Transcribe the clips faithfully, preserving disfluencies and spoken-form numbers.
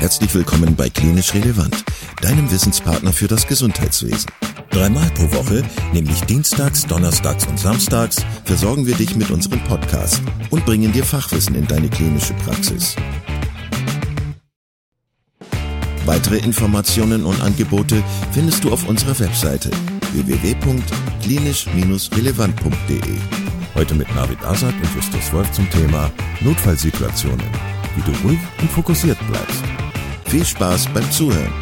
Herzlich willkommen bei Klinisch Relevant, deinem Wissenspartner für das Gesundheitswesen. Dreimal pro Woche, nämlich dienstags, donnerstags und samstags, versorgen wir dich mit unserem Podcast und bringen dir Fachwissen in deine klinische Praxis. Weitere Informationen und Angebote findest du auf unserer Webseite w w w punkt klinisch relevant punkt d e. Heute mit Navid Azad und Justus Wolf zum Thema Notfallsituationen, wie du ruhig und fokussiert bleibst. Viel Spaß beim Zuhören.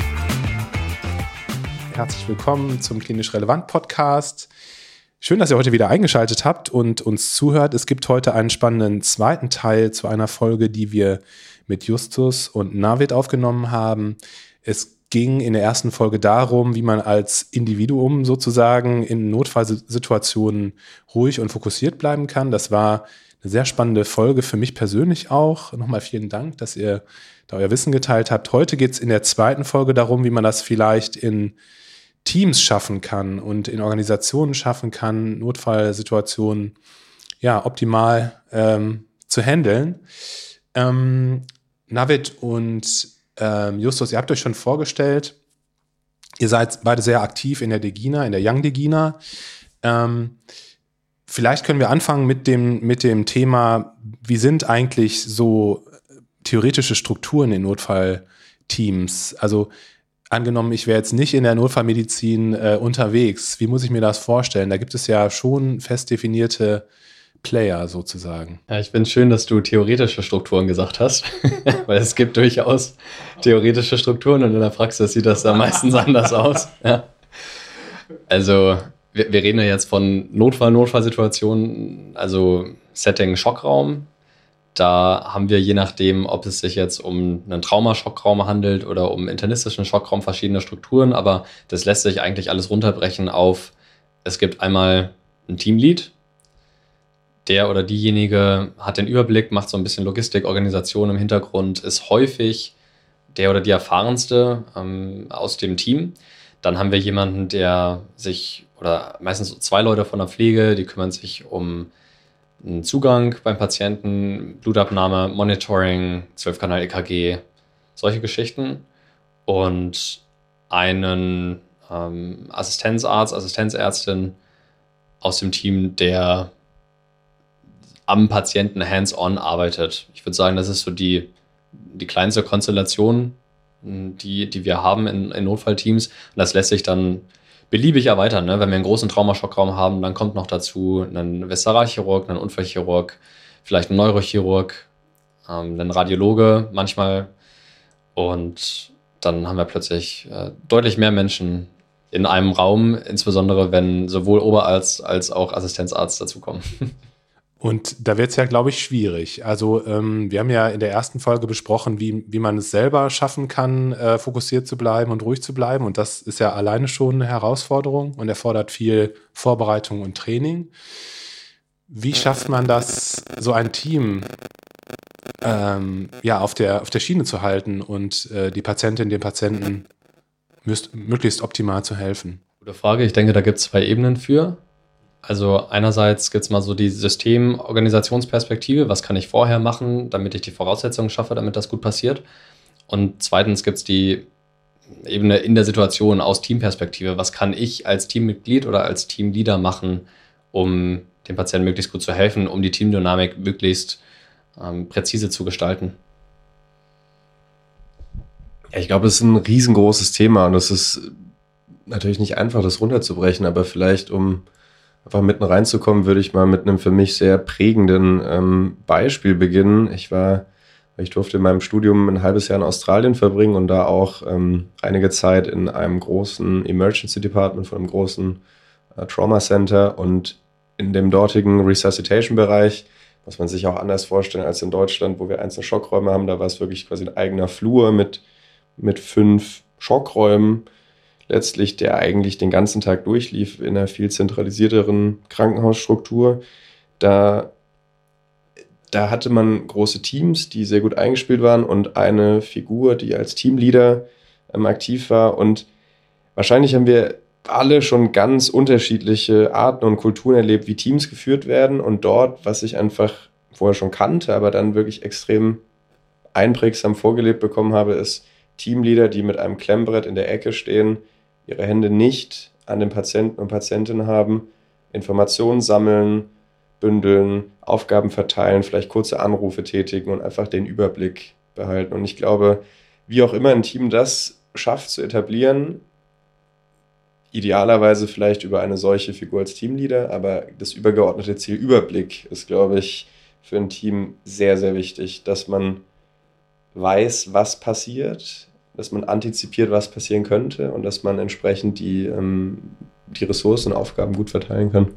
Herzlich willkommen zum Klinisch Relevant Podcast. Schön, dass ihr heute wieder eingeschaltet habt und uns zuhört. Es gibt heute einen spannenden zweiten Teil zu einer Folge, die wir mit Justus und Navid aufgenommen haben. Es ging in der ersten Folge darum, wie man als Individuum sozusagen in Notfallsituationen ruhig und fokussiert bleiben kann. Das war eine sehr spannende Folge für mich persönlich auch. Nochmal vielen Dank, dass ihr da euer Wissen geteilt habt. Heute geht es in der zweiten Folge darum, wie man das vielleicht in Teams schaffen kann und in Organisationen schaffen kann, Notfallsituationen ja, optimal ähm, zu handeln. Ähm, Navid und ähm, Justus, ihr habt euch schon vorgestellt, ihr seid beide sehr aktiv in der DEGINA, in der Young DEGINA. Ähm, vielleicht können wir anfangen mit dem, mit dem Thema, wie sind eigentlich so theoretische Strukturen in Notfallteams? Also angenommen, ich wäre jetzt nicht in der Notfallmedizin äh, unterwegs, wie muss ich mir das vorstellen? Da gibt es ja schon fest definierte Player sozusagen. Ja, ich finde es schön, dass du theoretische Strukturen gesagt hast, weil es gibt durchaus theoretische Strukturen und in der Praxis sieht das dann meistens anders aus. Ja. Also wir, wir reden ja jetzt von Notfall, Notfallsituationen, also Setting Schockraum. Da haben wir, je nachdem, ob es sich jetzt um einen Traumaschockraum handelt oder um internistischen Schockraum, verschiedene Strukturen, aber das lässt sich eigentlich alles runterbrechen auf, es gibt einmal ein Teamlead, der oder diejenige hat den Überblick, macht so ein bisschen Logistik, Organisation im Hintergrund, ist häufig der oder die erfahrenste ähm, aus dem Team. Dann haben wir jemanden, der sich, oder meistens so zwei Leute von der Pflege, die kümmern sich um einen Zugang beim Patienten, Blutabnahme, Monitoring, zwölf Kanal E K G, solche Geschichten. Und einen ähm, Assistenzarzt, Assistenzärztin aus dem Team, der am Patienten hands-on arbeitet. Ich würde sagen, das ist so die, die kleinste Konstellation, die, die wir haben in, in Notfallteams. Und das lässt sich dann beliebig erweitern. Ne? Wenn wir einen großen Traumaschockraum haben, dann kommt noch dazu ein Viszeralchirurg, ein Unfallchirurg, vielleicht ein Neurochirurg, ähm, ein Radiologe manchmal. Und dann haben wir plötzlich äh, deutlich mehr Menschen in einem Raum, insbesondere wenn sowohl Oberarzt als auch Assistenzarzt dazukommen. Und da wird es ja, glaube ich, schwierig. Also ähm, wir haben ja in der ersten Folge besprochen, wie, wie man es selber schaffen kann, äh, fokussiert zu bleiben und ruhig zu bleiben. Und das ist ja alleine schon eine Herausforderung und erfordert viel Vorbereitung und Training. Wie schafft man das, so ein Team ähm, ja, auf der, auf der Schiene zu halten und äh, die Patientin, den Patienten müsst, möglichst optimal zu helfen? Gute Frage. Ich denke, da gibt es zwei Ebenen für. Also einerseits gibt es mal so die System-Organisationsperspektive, was kann ich vorher machen, damit ich die Voraussetzungen schaffe, damit das gut passiert. Und zweitens gibt es die Ebene in der Situation aus Teamperspektive, was kann ich als Teammitglied oder als Teamleader machen, um dem Patienten möglichst gut zu helfen, um die Teamdynamik möglichst ähm, präzise zu gestalten. Ja, ich glaube, es ist ein riesengroßes Thema und es ist natürlich nicht einfach, das runterzubrechen, aber vielleicht um einfach mitten reinzukommen, würde ich mal mit einem für mich sehr prägenden ähm, Beispiel beginnen. Ich war, ich durfte in meinem Studium ein halbes Jahr in Australien verbringen und da auch ähm, einige Zeit in einem großen Emergency Department von einem großen äh, Trauma Center und in dem dortigen Resuscitation-Bereich, muss man sich auch anders vorstellen als in Deutschland, wo wir einzelne Schockräume haben. Da war es wirklich quasi ein eigener Flur mit, mit fünf Schockräumen, letztlich, der eigentlich den ganzen Tag durchlief in einer viel zentralisierteren Krankenhausstruktur. Da, da hatte man große Teams, die sehr gut eingespielt waren und eine Figur, die als Teamleader ähm, aktiv war. Und wahrscheinlich haben wir alle schon ganz unterschiedliche Arten und Kulturen erlebt, wie Teams geführt werden. Und dort, was ich einfach vorher schon kannte, aber dann wirklich extrem einprägsam vorgelebt bekommen habe, ist Teamleader, die mit einem Klemmbrett in der Ecke stehen, ihre Hände nicht an den Patienten und Patientinnen haben, Informationen sammeln, bündeln, Aufgaben verteilen, vielleicht kurze Anrufe tätigen und einfach den Überblick behalten. Und ich glaube, wie auch immer ein Team das schafft zu etablieren, idealerweise vielleicht über eine solche Figur als Teamleader, aber das übergeordnete Ziel Überblick ist, glaube ich, für ein Team sehr, sehr wichtig, dass man weiß, was passiert, dass man antizipiert, was passieren könnte und dass man entsprechend die, ähm, die Ressourcen und Aufgaben gut verteilen kann.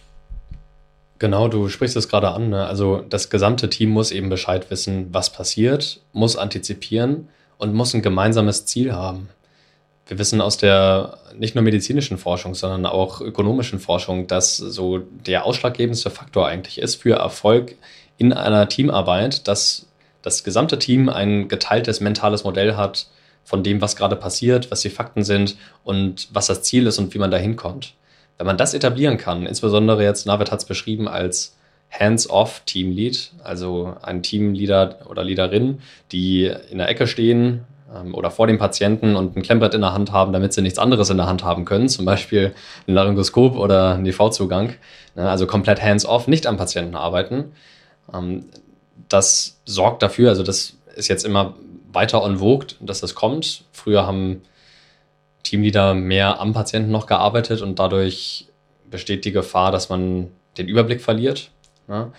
Genau, du sprichst es gerade an. Ne? Also das gesamte Team muss eben Bescheid wissen, was passiert, muss antizipieren und muss ein gemeinsames Ziel haben. Wir wissen aus der nicht nur medizinischen Forschung, sondern auch ökonomischen Forschung, dass so der ausschlaggebendste Faktor eigentlich ist für Erfolg in einer Teamarbeit, dass das gesamte Team ein geteiltes mentales Modell hat von dem, was gerade passiert, was die Fakten sind und was das Ziel ist und wie man da hinkommt. Wenn man das etablieren kann, insbesondere jetzt, Navid hat es beschrieben als Hands-off-Teamlead, also ein Teamleader oder Leaderin, die in der Ecke stehen ähm, oder vor dem Patienten und ein Klemmbrett in der Hand haben, damit sie nichts anderes in der Hand haben können, zum Beispiel ein Laryngoskop oder einen D V-Zugang, ne, also komplett hands-off, nicht am Patienten arbeiten. Ähm, das sorgt dafür, also das ist jetzt immer weiter en vogue, dass das kommt. Früher haben Teamleader mehr am Patienten noch gearbeitet und dadurch besteht die Gefahr, dass man den Überblick verliert. Ja.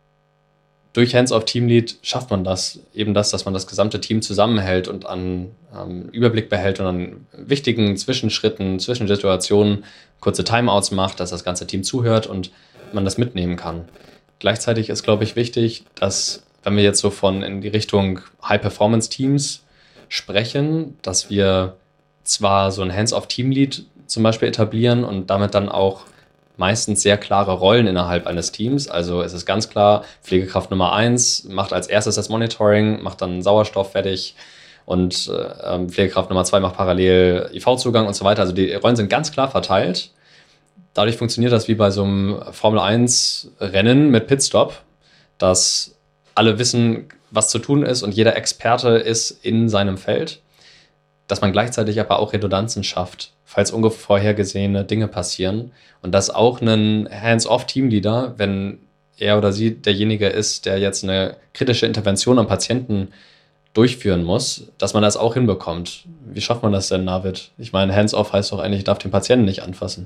Durch Hands-off-Teamlead schafft man das, eben das, dass man das gesamte Team zusammenhält und an ähm, Überblick behält und an wichtigen Zwischenschritten, Zwischensituationen kurze Timeouts macht, dass das ganze Team zuhört und man das mitnehmen kann. Gleichzeitig ist, glaube ich, wichtig, dass, wenn wir jetzt so von in die Richtung High-Performance-Teams sprechen, dass wir zwar so ein Hands-off-Teamlead zum Beispiel etablieren und damit dann auch meistens sehr klare Rollen innerhalb eines Teams. Also es ist ganz klar, Pflegekraft Nummer eins macht als erstes das Monitoring, macht dann Sauerstoff fertig und äh, Pflegekraft Nummer zwei macht parallel I V-Zugang und so weiter. Also die Rollen sind ganz klar verteilt. Dadurch funktioniert das wie bei so einem Formel eins Rennen mit Pitstop, dass alle wissen, was zu tun ist und jeder Experte ist in seinem Feld. Dass man gleichzeitig aber auch Redundanzen schafft, falls unvorhergesehene Dinge passieren. Und dass auch ein Hands-off-Teamleader, wenn er oder sie derjenige ist, der jetzt eine kritische Intervention am Patienten durchführen muss, dass man das auch hinbekommt. Wie schafft man das denn, Navid? Ich meine, Hands-off heißt doch eigentlich, ich darf den Patienten nicht anfassen.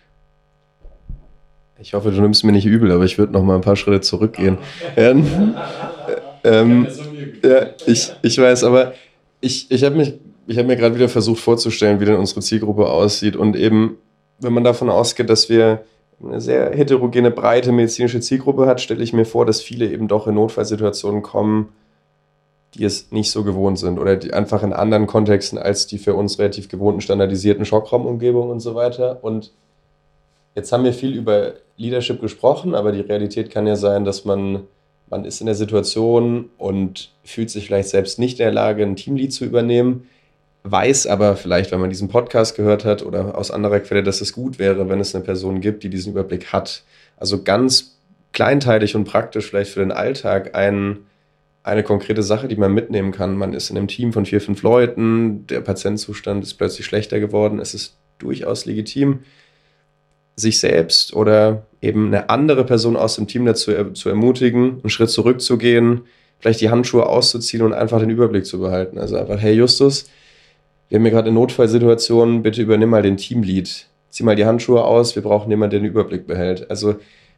Ich hoffe, du nimmst mir nicht übel, aber ich würde noch mal ein paar Schritte zurückgehen. ähm, ähm, ja, ich, ich weiß, aber ich, ich habe mich Ich habe mir gerade wieder versucht vorzustellen, wie denn unsere Zielgruppe aussieht. Und eben, wenn man davon ausgeht, dass wir eine sehr heterogene, breite medizinische Zielgruppe hat, stelle ich mir vor, dass viele eben doch in Notfallsituationen kommen, die es nicht so gewohnt sind oder die einfach in anderen Kontexten als die für uns relativ gewohnten standardisierten Schockraumumgebungen und so weiter. Und jetzt haben wir viel über Leadership gesprochen, aber die Realität kann ja sein, dass man, man ist in der Situation und fühlt sich vielleicht selbst nicht in der Lage, ein Teamlead zu übernehmen, weiß aber vielleicht, wenn man diesen Podcast gehört hat oder aus anderer Quelle, dass es gut wäre, wenn es eine Person gibt, die diesen Überblick hat. Also ganz kleinteilig und praktisch vielleicht für den Alltag ein, eine konkrete Sache, die man mitnehmen kann. Man ist in einem Team von vier, fünf Leuten, der Patientenzustand ist plötzlich schlechter geworden. Es ist durchaus legitim, sich selbst oder eben eine andere Person aus dem Team dazu zu ermutigen, einen Schritt zurückzugehen, vielleicht die Handschuhe auszuziehen und einfach den Überblick zu behalten. Also einfach, hey Justus, wir haben hier gerade eine Notfallsituation, bitte übernimm mal den Teamlead. Zieh mal die Handschuhe aus, wir brauchen jemanden, der den Überblick behält. Also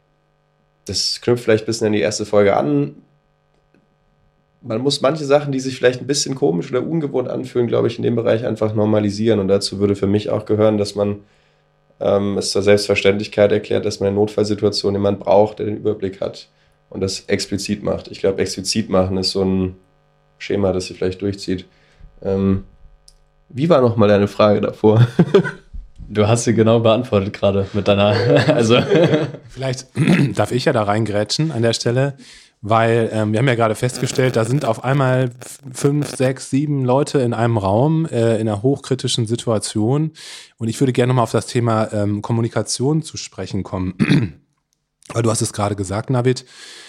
das knüpft vielleicht ein bisschen an die erste Folge an. Man muss manche Sachen, die sich vielleicht ein bisschen komisch oder ungewohnt anfühlen, glaube ich, in dem Bereich einfach normalisieren. Und dazu würde für mich auch gehören, dass man ähm, es zur Selbstverständlichkeit erklärt, dass man in Notfallsituationen jemanden braucht, der den Überblick hat und das explizit macht. Ich glaube, explizit machen ist so ein Schema, das sich vielleicht durchzieht. Ähm, Wie war nochmal deine Frage davor? Du hast sie genau beantwortet gerade mit deiner, also. Vielleicht darf ich ja da reingrätschen an der Stelle, weil ähm, wir haben ja gerade festgestellt, da sind auf einmal fünf, sechs, sieben Leute in einem Raum äh, in einer hochkritischen Situation und ich würde gerne nochmal auf das Thema ähm, Kommunikation zu sprechen kommen. Weil du hast es gerade gesagt, Navid,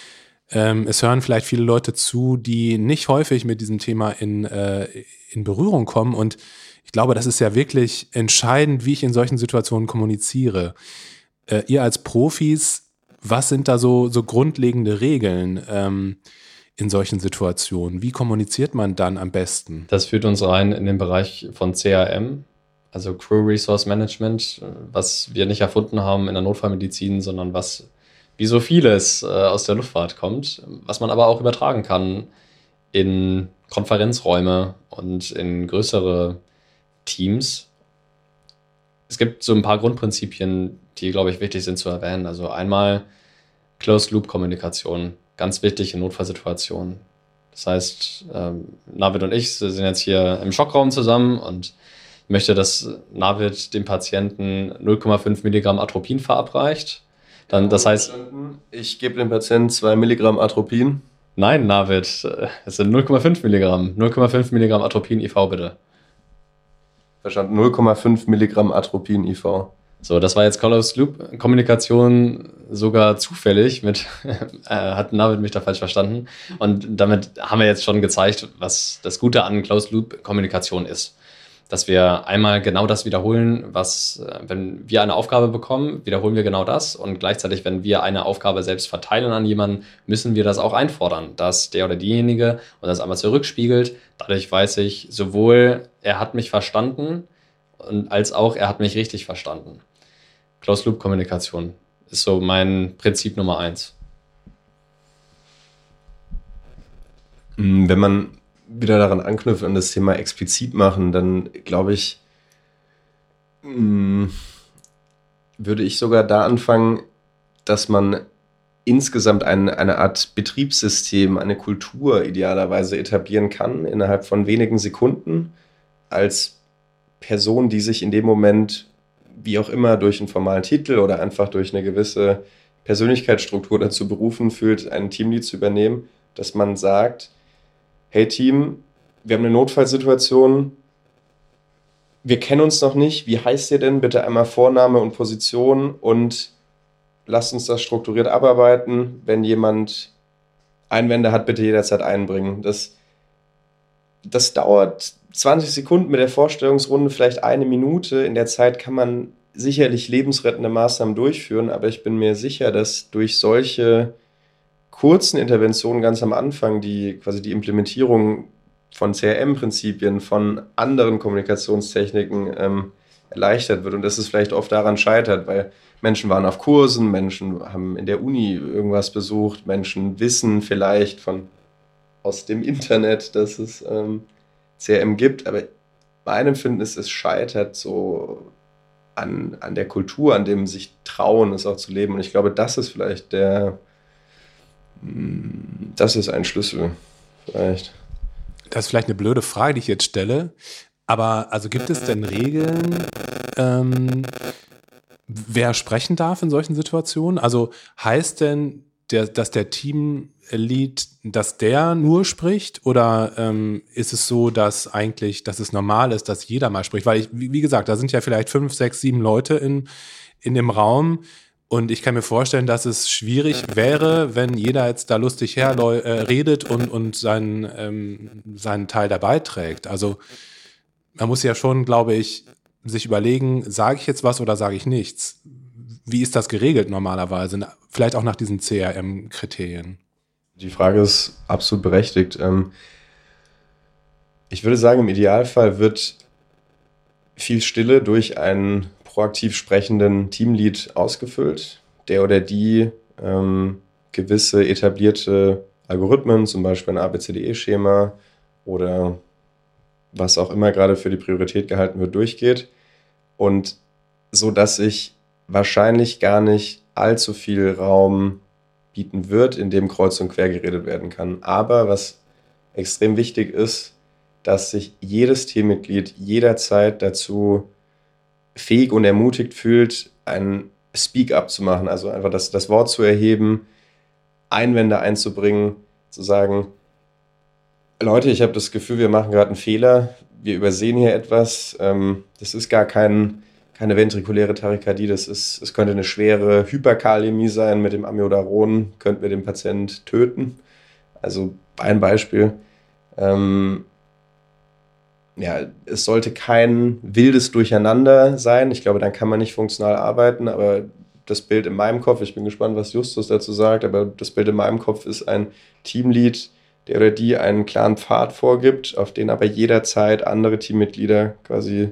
Ähm, es hören vielleicht viele Leute zu, die nicht häufig mit diesem Thema in, äh, in Berührung kommen. Und ich glaube, das ist ja wirklich entscheidend, wie ich in solchen Situationen kommuniziere. Äh, ihr als Profis, was sind da so, so grundlegende Regeln ähm, in solchen Situationen? Wie kommuniziert man dann am besten? Das führt uns rein in den Bereich von C R M, also Crew Resource Management, was wir nicht erfunden haben in der Notfallmedizin, sondern was wie so vieles äh, aus der Luftfahrt kommt, was man aber auch übertragen kann in Konferenzräume und in größere Teams. Es gibt so ein paar Grundprinzipien, die, glaube ich, wichtig sind zu erwähnen. Also einmal Closed-Loop-Kommunikation, ganz wichtig in Notfallsituationen. Das heißt, ähm, Navid und ich sind jetzt hier im Schockraum zusammen und ich möchte, dass Navid dem Patienten null Komma fünf Milligramm Atropin verabreicht. Dann, das heißt, ich gebe dem Patienten zwei Milligramm Atropin. Nein, Navid, es sind null Komma fünf Milligramm. null Komma fünf Milligramm Atropin I V, bitte. Verstanden, null Komma fünf Milligramm Atropin I V. So, das war jetzt Closed-Loop-Kommunikation sogar zufällig mit, äh, hat Navid mich da falsch verstanden. Und damit haben wir jetzt schon gezeigt, was das Gute an Closed-Loop-Kommunikation ist. Dass wir einmal genau das wiederholen, was, äh, wenn wir eine Aufgabe bekommen, wiederholen wir genau das. Und gleichzeitig, wenn wir eine Aufgabe selbst verteilen an jemanden, müssen wir das auch einfordern, dass der oder diejenige uns das einmal zurückspiegelt. Dadurch weiß ich sowohl, er hat mich verstanden, und als auch, er hat mich richtig verstanden. Closed-Loop-Kommunikation ist so mein Prinzip Nummer eins. Wenn man wieder daran anknüpft, an das Thema explizit machen, dann glaube ich, mh, würde ich sogar da anfangen, dass man insgesamt ein, eine Art Betriebssystem, eine Kultur idealerweise etablieren kann, innerhalb von wenigen Sekunden, als Person, die sich in dem Moment, wie auch immer, durch einen formalen Titel oder einfach durch eine gewisse Persönlichkeitsstruktur dazu berufen fühlt, einen Teamlead zu übernehmen, dass man sagt, hey Team, wir haben eine Notfallsituation, wir kennen uns noch nicht, wie heißt ihr denn? Bitte einmal Vorname und Position und lasst uns das strukturiert abarbeiten. Wenn jemand Einwände hat, bitte jederzeit einbringen. Das, das dauert zwanzig Sekunden mit der Vorstellungsrunde, vielleicht eine Minute. In der Zeit kann man sicherlich lebensrettende Maßnahmen durchführen, aber ich bin mir sicher, dass durch solche kurzen Interventionen ganz am Anfang, die quasi die Implementierung von C R M-Prinzipien, von anderen Kommunikationstechniken ähm, erleichtert wird und dass es vielleicht oft daran scheitert, weil Menschen waren auf Kursen, Menschen haben in der Uni irgendwas besucht, Menschen wissen vielleicht von aus dem Internet, dass es ähm, C R M gibt, aber mein Empfinden ist, es scheitert so an, an der Kultur, an dem sich trauen, es auch zu leben und ich glaube, das ist vielleicht der Das ist ein Schlüssel, vielleicht. Das ist vielleicht eine blöde Frage, die ich jetzt stelle. Aber also gibt es denn Regeln, ähm, wer sprechen darf in solchen Situationen? Also heißt denn, der, dass der Teamlead, dass der nur spricht? Oder ähm, ist es so, dass eigentlich, dass es normal ist, dass jeder mal spricht? Weil ich, wie, wie gesagt, da sind ja vielleicht fünf, sechs, sieben Leute in, in dem Raum. Und ich kann mir vorstellen, dass es schwierig wäre, wenn jeder jetzt da lustig her äh, redet und, und seinen, ähm, seinen Teil dabei trägt. Also man muss ja schon, glaube ich, sich überlegen, sage ich jetzt was oder sage ich nichts? Wie ist das geregelt normalerweise? Vielleicht auch nach diesen C R M-Kriterien. Die Frage ist absolut berechtigt. Ich würde sagen, im Idealfall wird viel Stille durch einen proaktiv sprechenden Teamlead ausgefüllt, der oder die ähm, gewisse etablierte Algorithmen, zum Beispiel ein A B C D E-Schema oder was auch immer gerade für die Priorität gehalten wird, durchgeht und so, dass sich wahrscheinlich gar nicht allzu viel Raum bieten wird, in dem kreuz und quer geredet werden kann. Aber was extrem wichtig ist, dass sich jedes Teammitglied jederzeit dazu fähig und ermutigt fühlt, ein Speak-up zu machen, also einfach das, das Wort zu erheben, Einwände einzubringen, zu sagen, Leute, ich habe das Gefühl, wir machen gerade einen Fehler, wir übersehen hier etwas, ähm, das ist gar kein, keine ventrikuläre Tachykardie, das ist, es könnte eine schwere Hyperkalämie sein, mit dem Amiodaron könnten wir den Patient töten. Also ein Beispiel. Ähm, ja, es sollte kein wildes Durcheinander sein. Ich glaube, dann kann man nicht funktional arbeiten, aber das Bild in meinem Kopf, ich bin gespannt, was Justus dazu sagt, aber das Bild in meinem Kopf ist ein Teamlead, der oder die einen klaren Pfad vorgibt, auf den aber jederzeit andere Teammitglieder quasi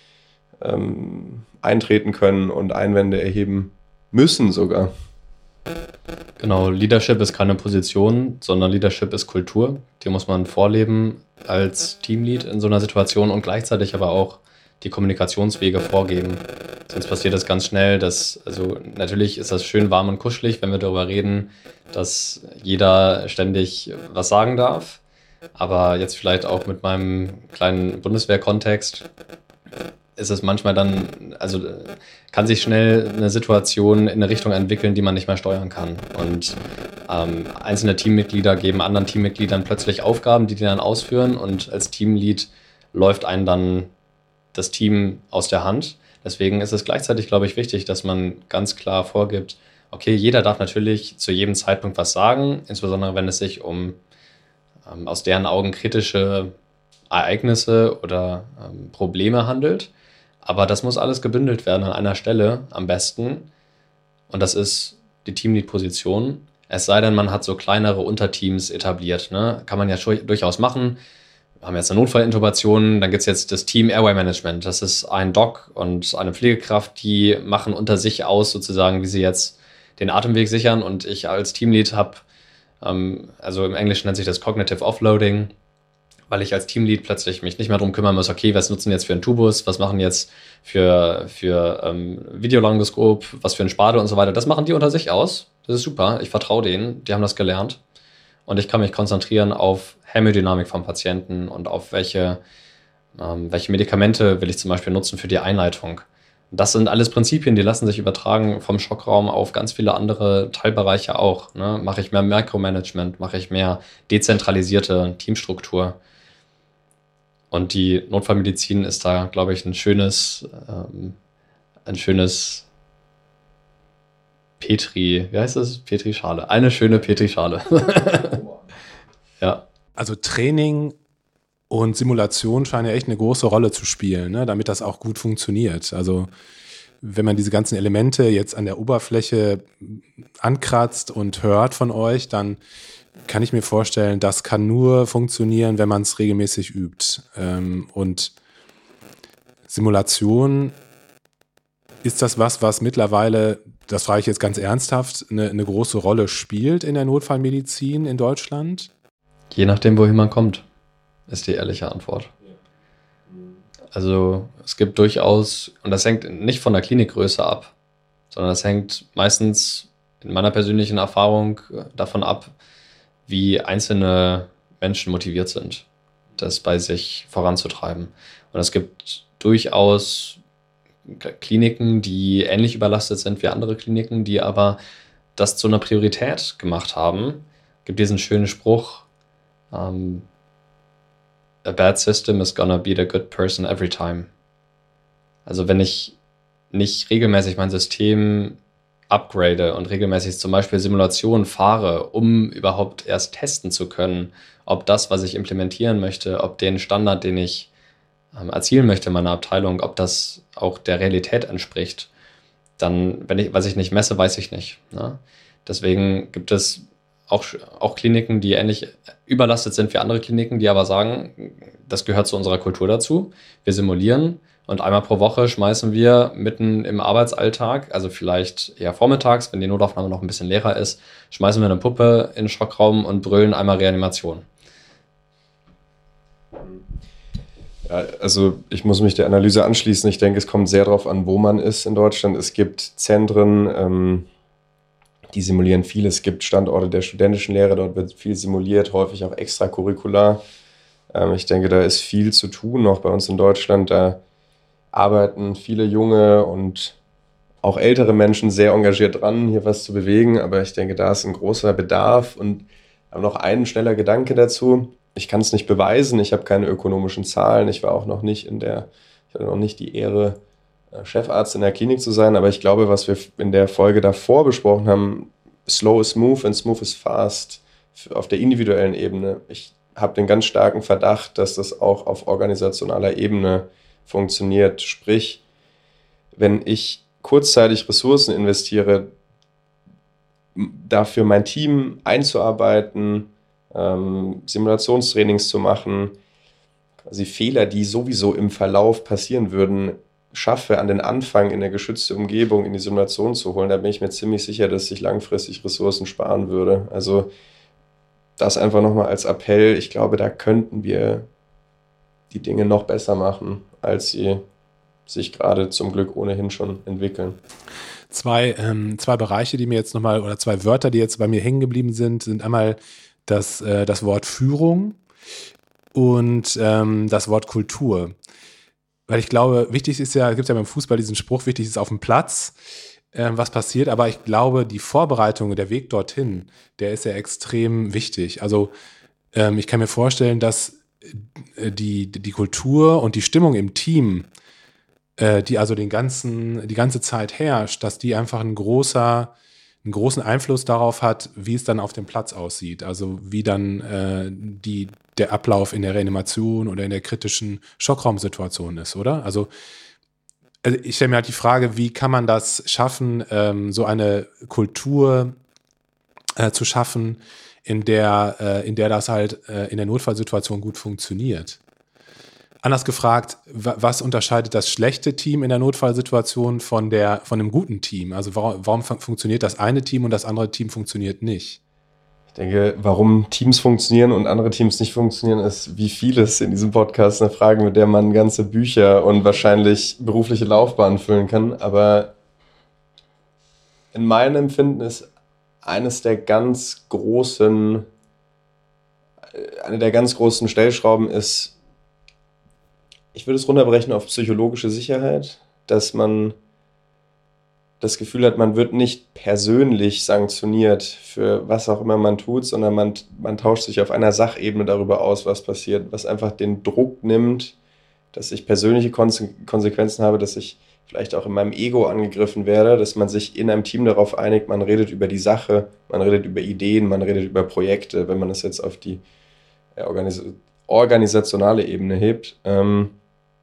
ähm, eintreten können und Einwände erheben müssen sogar. Genau, Leadership ist keine Position, sondern Leadership ist Kultur. Die muss man vorleben als Teamlead in so einer Situation und gleichzeitig aber auch die Kommunikationswege vorgeben. Sonst passiert das ganz schnell, dass, also natürlich ist das schön warm und kuschelig, wenn wir darüber reden, dass jeder ständig was sagen darf. Aber jetzt vielleicht auch mit meinem kleinen Bundeswehr-Kontext ist es manchmal dann, also kann sich schnell eine Situation in eine Richtung entwickeln, die man nicht mehr steuern kann. Und ähm, einzelne Teammitglieder geben anderen Teammitgliedern plötzlich Aufgaben, die die dann ausführen und als Teamlead läuft einem dann das Team aus der Hand. Deswegen ist es gleichzeitig, glaube ich, wichtig, dass man ganz klar vorgibt, okay, jeder darf natürlich zu jedem Zeitpunkt was sagen, insbesondere wenn es sich um ähm, aus deren Augen kritische Ereignisse oder ähm, Probleme handelt. Aber das muss alles gebündelt werden an einer Stelle am besten. Und das ist die Teamlead-Position. Es sei denn, man hat so kleinere Unterteams etabliert. Ne? Kann man ja schon durchaus machen. Wir haben jetzt eine Notfallintubation, dann gibt es jetzt das Team Airway Management. Das ist ein Doc und eine Pflegekraft, die machen unter sich aus sozusagen, wie sie jetzt den Atemweg sichern. Und ich als Teamlead habe, ähm, also im Englischen nennt sich das Cognitive Offloading, weil ich als Teamlead plötzlich mich nicht mehr darum kümmern muss, okay, was nutzen jetzt für einen Tubus, was machen jetzt für, für ähm, Videolongoskop, was für ein Spade und so weiter. Das machen die unter sich aus. Das ist super, ich vertraue denen, die haben das gelernt. Und ich kann mich konzentrieren auf Hämodynamik vom Patienten und auf welche, ähm, welche Medikamente will ich zum Beispiel nutzen für die Einleitung. Das sind alles Prinzipien, die lassen sich übertragen vom Schockraum auf ganz viele andere Teilbereiche auch. Ne? Mache ich mehr Mikromanagement, mache ich mehr dezentralisierte Teamstruktur. Und die Notfallmedizin ist da, glaube ich, ein schönes, ähm, ein schönes Petri, wie heißt das? Petri-Schale. Eine schöne Petri-Schale. Ja. Also Training und Simulation scheinen ja echt eine große Rolle zu spielen, ne, damit das auch gut funktioniert. Also wenn man diese ganzen Elemente jetzt an der Oberfläche ankratzt und hört von euch, dann kann ich mir vorstellen, das kann nur funktionieren, wenn man es regelmäßig übt. Ähm, und Simulation, ist das was, was mittlerweile, das frage ich jetzt ganz ernsthaft, eine, eine große Rolle spielt in der Notfallmedizin in Deutschland? Je nachdem, wohin man kommt, ist die ehrliche Antwort. Also es gibt durchaus, und das hängt nicht von der Klinikgröße ab, sondern das hängt meistens in meiner persönlichen Erfahrung davon ab, wie einzelne Menschen motiviert sind, das bei sich voranzutreiben. Und es gibt durchaus Kliniken, die ähnlich überlastet sind wie andere Kliniken, die aber das zu einer Priorität gemacht haben. Es gibt diesen schönen Spruch, um, a bad system is gonna beat a good person every time. Also wenn ich nicht regelmäßig mein System upgrade und regelmäßig zum Beispiel Simulationen fahre, um überhaupt erst testen zu können, ob das, was ich implementieren möchte, ob den Standard, den ich ähm, erzielen möchte in meiner Abteilung, ob das auch der Realität entspricht, dann, wenn ich, was ich nicht messe, weiß ich nicht. Ne? Deswegen gibt es auch, auch Kliniken, die ähnlich überlastet sind wie andere Kliniken, die aber sagen, das gehört zu unserer Kultur dazu. Wir simulieren und einmal pro Woche schmeißen wir mitten im Arbeitsalltag, also vielleicht eher vormittags, wenn die Notaufnahme noch ein bisschen leerer ist, schmeißen wir eine Puppe in den Schockraum und brüllen einmal Reanimation. Ja, also ich muss mich der Analyse anschließen. Ich denke, es kommt sehr darauf an, wo man ist in Deutschland. Es gibt Zentren, ähm, die simulieren viel. Es gibt Standorte der studentischen Lehre, dort wird viel simuliert, häufig auch extracurricular. Ähm, ich denke, da ist viel zu tun, auch bei uns in Deutschland. Da arbeiten viele junge und auch ältere Menschen sehr engagiert dran, hier was zu bewegen. Aber ich denke, da ist ein großer Bedarf. Und noch ein schneller Gedanke dazu. Ich kann es nicht beweisen, ich habe keine ökonomischen Zahlen. Ich war auch noch nicht in der, ich hatte noch nicht die Ehre, Chefarzt in der Klinik zu sein, aber ich glaube, was wir in der Folge davor besprochen haben, slow is smooth and smooth is fast, auf der individuellen Ebene. Ich habe den ganz starken Verdacht, dass das auch auf organisationaler Ebene funktioniert. Sprich, wenn ich kurzzeitig Ressourcen investiere, dafür mein Team einzuarbeiten, ähm, Simulationstrainings zu machen, quasi Fehler, die sowieso im Verlauf passieren würden, schaffe, an den Anfang in eine geschützte Umgebung in die Simulation zu holen, da bin ich mir ziemlich sicher, dass ich langfristig Ressourcen sparen würde. Also das einfach nochmal als Appell. Ich glaube, da könnten wir die Dinge noch besser machen, als sie sich gerade zum Glück ohnehin schon entwickeln. Zwei, ähm, zwei Bereiche, die mir jetzt nochmal, oder zwei Wörter, die jetzt bei mir hängen geblieben sind, sind einmal das, äh, das Wort Führung und ähm, das Wort Kultur. Weil ich glaube, wichtig ist ja, es gibt ja beim Fußball diesen Spruch, wichtig ist auf dem Platz, äh, was passiert, aber ich glaube, die Vorbereitung, der Weg dorthin, der ist ja extrem wichtig. Also ähm, ich kann mir vorstellen, dass die, die Kultur und die Stimmung im Team, äh, die also den ganzen, die ganze Zeit herrscht, dass die einfach ein großer, einen großen Einfluss darauf hat, wie es dann auf dem Platz aussieht. Also wie dann äh, die, der Ablauf in der Reanimation oder in der kritischen Schockraumsituation ist, oder? Also, also ich stelle mir halt die Frage, wie kann man das schaffen, ähm, so eine Kultur äh, zu schaffen, in der, äh, in der das halt äh, in der Notfallsituation gut funktioniert. Anders gefragt, w- was unterscheidet das schlechte Team in der Notfallsituation von, der, von einem guten Team? Also warum, warum fun- funktioniert das eine Team und das andere Team funktioniert nicht? Ich denke, warum Teams funktionieren und andere Teams nicht funktionieren, ist wie vieles in diesem Podcast eine Frage, mit der man ganze Bücher und wahrscheinlich berufliche Laufbahnen füllen kann. Aber in meinem Empfinden ist eines der ganz großen, eine der ganz großen Stellschrauben ist, ich würde es runterbrechen auf psychologische Sicherheit, dass man das Gefühl hat, man wird nicht persönlich sanktioniert für was auch immer man tut, sondern man, man tauscht sich auf einer Sachebene darüber aus, was passiert, was einfach den Druck nimmt, dass ich persönliche Konse- Konsequenzen habe, dass ich vielleicht auch in meinem Ego angegriffen werde, dass man sich in einem Team darauf einigt, man redet über die Sache, man redet über Ideen, man redet über Projekte, wenn man das jetzt auf die äh, organis- organisationale Ebene hebt. Ähm,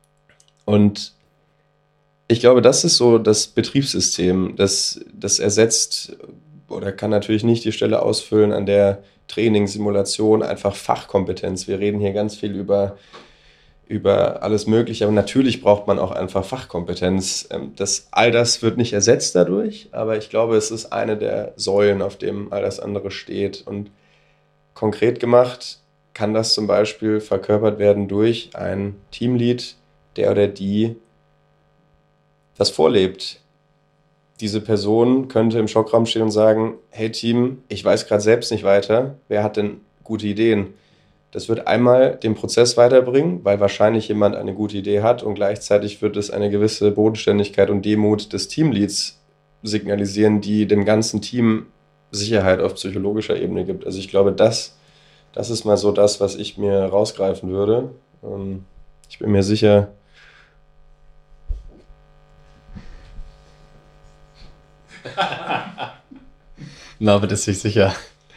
und ich glaube, das ist so das Betriebssystem, das, das ersetzt oder kann natürlich nicht die Stelle ausfüllen, an der Training, Simulation, einfach Fachkompetenz. Wir reden hier ganz viel über, über alles Mögliche, aber natürlich braucht man auch einfach Fachkompetenz. Das, all das wird nicht ersetzt dadurch, aber ich glaube, es ist eine der Säulen, auf dem all das andere steht. Und konkret gemacht kann das zum Beispiel verkörpert werden durch ein Teamlead, der oder die das vorlebt. Diese Person könnte im Schockraum stehen und sagen, hey Team, ich weiß gerade selbst nicht weiter, wer hat denn gute Ideen? Das wird einmal den Prozess weiterbringen, weil wahrscheinlich jemand eine gute Idee hat und gleichzeitig wird es eine gewisse Bodenständigkeit und Demut des Teamleads signalisieren, die dem ganzen Team Sicherheit auf psychologischer Ebene gibt. Also ich glaube, das, das ist mal so das, was ich mir rausgreifen würde. Ich bin mir sicher, Norbert ist sich sicher.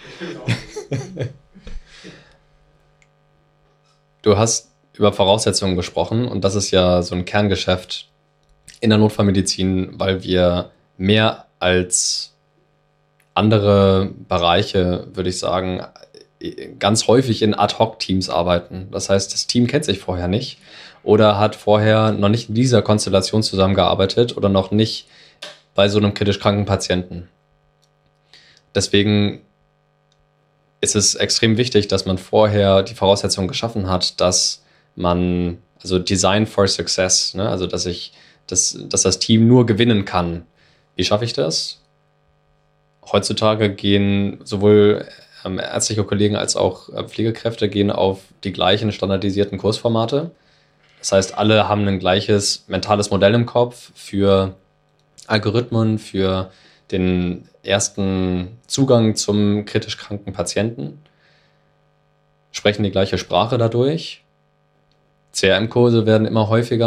Du hast über Voraussetzungen gesprochen und das ist ja so ein Kerngeschäft in der Notfallmedizin, weil wir mehr als andere Bereiche, würde ich sagen, ganz häufig in Ad-Hoc-Teams arbeiten. Das heißt, das Team kennt sich vorher nicht oder hat vorher noch nicht in dieser Konstellation zusammengearbeitet oder noch nicht bei so einem kritisch kranken Patienten. Deswegen ist es extrem wichtig, dass man vorher die Voraussetzungen geschaffen hat, dass man, also Design for Success, ne? Also dass ich, dass, dass das Team nur gewinnen kann. Wie schaffe ich das? Heutzutage gehen sowohl ähm, ärztliche Kollegen als auch äh, Pflegekräfte gehen auf die gleichen standardisierten Kursformate. Das heißt, alle haben ein gleiches mentales Modell im Kopf für Algorithmen, für den ersten Zugang zum kritisch kranken Patienten, sprechen die gleiche Sprache dadurch. C R M-Kurse werden immer häufiger.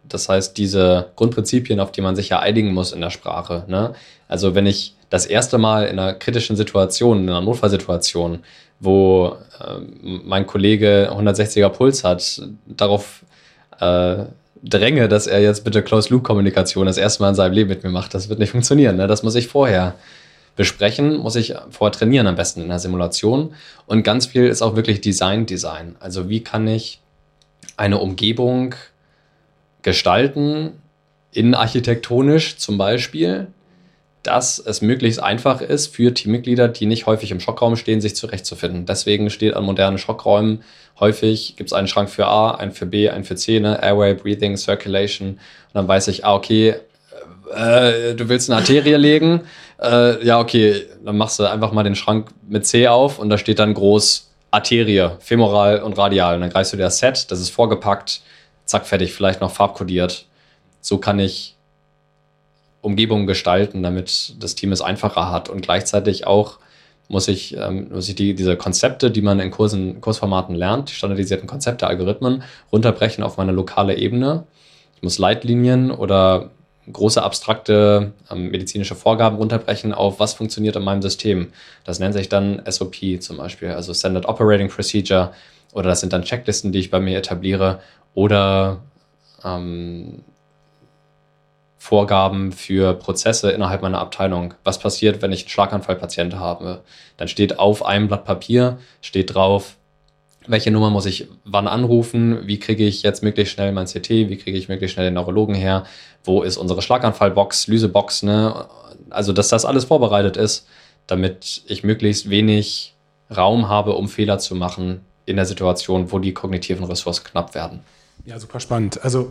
Das heißt, diese Grundprinzipien, auf die man sich ja einigen muss in der Sprache. Ne? Also wenn ich das erste Mal in einer kritischen Situation, in einer Notfallsituation, wo äh, mein Kollege hundertsechziger Puls hat, darauf äh, dränge, dass er jetzt bitte Closed-Loop-Kommunikation das erste Mal in seinem Leben mit mir macht, das wird nicht funktionieren. Ne? Das muss ich vorher besprechen, muss ich vorher trainieren, am besten in der Simulation. Und ganz viel ist auch wirklich Design-Design. Also wie kann ich eine Umgebung gestalten, innenarchitektonisch zum Beispiel, dass es möglichst einfach ist für Teammitglieder, die nicht häufig im Schockraum stehen, sich zurechtzufinden. Deswegen steht an modernen Schockräumen häufig, gibt es einen Schrank für A, einen für B, einen für C, ne? Airway, Breathing, Circulation. Und dann weiß ich, ah, okay, äh, du willst eine Arterie legen? Äh, ja, okay, dann machst du einfach mal den Schrank mit C auf und da steht dann groß Arterie, femoral und radial. Und dann greifst du dir das Set, das ist vorgepackt, zack, fertig, vielleicht noch farbkodiert. So kann ich Umgebungen gestalten, damit das Team es einfacher hat. Und gleichzeitig auch muss ich, ähm, muss ich die, diese Konzepte, die man in Kursen, Kursformaten lernt, die standardisierten Konzepte, Algorithmen, runterbrechen auf meine lokale Ebene. Ich muss Leitlinien oder große abstrakte ähm, medizinische Vorgaben runterbrechen auf, was funktioniert in meinem System. Das nennt sich dann S O P zum Beispiel, also Standard Operating Procedure, oder das sind dann Checklisten, die ich bei mir etabliere, oder ähm, Vorgaben für Prozesse innerhalb meiner Abteilung. Was passiert, wenn ich einen Schlaganfallpatient habe? Dann steht auf einem Blatt Papier, steht drauf, welche Nummer muss ich wann anrufen, wie kriege ich jetzt möglichst schnell mein C T, wie kriege ich möglichst schnell den Neurologen her, wo ist unsere Schlaganfallbox, Lysebox, ne? Also, dass das alles vorbereitet ist, damit ich möglichst wenig Raum habe, um Fehler zu machen in der Situation, wo die kognitiven Ressourcen knapp werden. Ja, super spannend. Also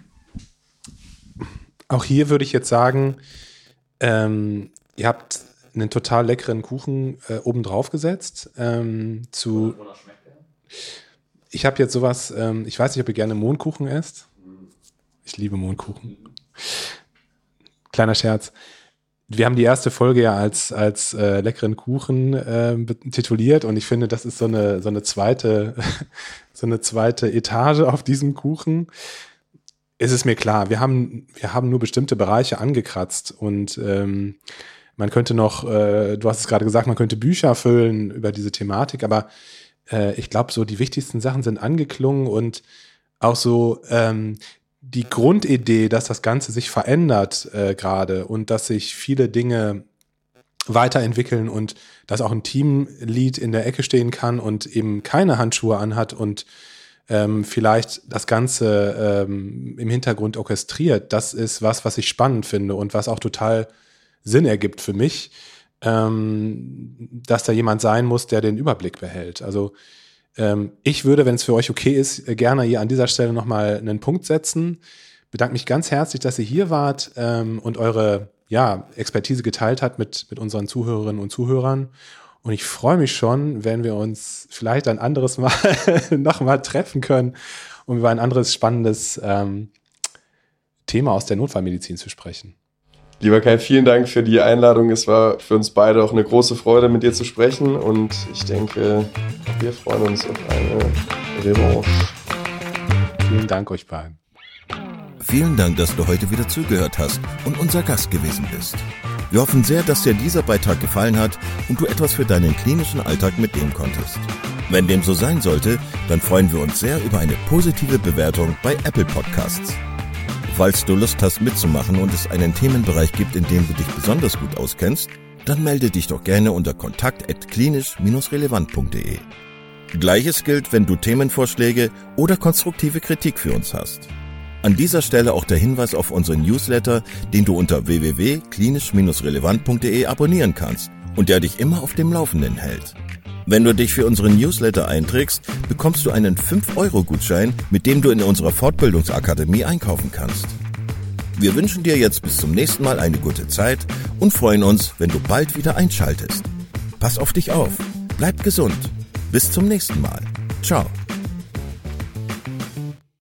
auch hier würde ich jetzt sagen, ähm, ihr habt einen total leckeren Kuchen äh, oben drauf gesetzt. Ähm, zu Ich habe jetzt sowas, ähm, ich weiß nicht, ob ihr gerne Mohnkuchen esst. Ich liebe Mohnkuchen. Kleiner Scherz. Wir haben die erste Folge ja als, als äh, leckeren Kuchen äh, tituliert und ich finde, das ist so eine, so eine zweite, so eine zweite Etage auf diesem Kuchen. Es ist mir klar, wir haben, wir haben nur bestimmte Bereiche angekratzt und ähm, man könnte noch, äh, du hast es gerade gesagt, man könnte Bücher füllen über diese Thematik, aber äh, ich glaube, so die wichtigsten Sachen sind angeklungen und auch so ähm, die Grundidee, dass das Ganze sich verändert äh, gerade und dass sich viele Dinge weiterentwickeln und dass auch ein Teamlead in der Ecke stehen kann und eben keine Handschuhe anhat und ähm, vielleicht das Ganze ähm, im Hintergrund orchestriert. Das ist was, was ich spannend finde und was auch total Sinn ergibt für mich, ähm, dass da jemand sein muss, der den Überblick behält. Also ähm, ich würde, wenn es für euch okay ist, gerne hier an dieser Stelle nochmal einen Punkt setzen. Bedanke mich ganz herzlich, dass ihr hier wart ähm, und eure ja, Expertise geteilt habt mit, mit unseren Zuhörerinnen und Zuhörern. Und ich freue mich schon, wenn wir uns vielleicht ein anderes Mal nochmal treffen können, um über ein anderes spannendes ähm, Thema aus der Notfallmedizin zu sprechen. Lieber Kai, vielen Dank für die Einladung. Es war für uns beide auch eine große Freude, mit dir zu sprechen. Und ich denke, wir freuen uns auf eine Revanche. Vielen Dank euch beiden. Vielen Dank, dass du heute wieder zugehört hast und unser Gast gewesen bist. Wir hoffen sehr, dass dir dieser Beitrag gefallen hat und du etwas für deinen klinischen Alltag mitnehmen konntest. Wenn dem so sein sollte, dann freuen wir uns sehr über eine positive Bewertung bei Apple Podcasts. Falls du Lust hast mitzumachen und es einen Themenbereich gibt, in dem du dich besonders gut auskennst, dann melde dich doch gerne unter kontakt at klinisch relevant punkt de. Gleiches gilt, wenn du Themenvorschläge oder konstruktive Kritik für uns hast. An dieser Stelle auch der Hinweis auf unseren Newsletter, den du unter w w w punkt klinisch relevant punkt de abonnieren kannst und der dich immer auf dem Laufenden hält. Wenn du dich für unseren Newsletter einträgst, bekommst du einen fünf Euro Gutschein, mit dem du in unserer Fortbildungsakademie einkaufen kannst. Wir wünschen dir jetzt bis zum nächsten Mal eine gute Zeit und freuen uns, wenn du bald wieder einschaltest. Pass auf dich auf, bleib gesund. Bis zum nächsten Mal. Ciao.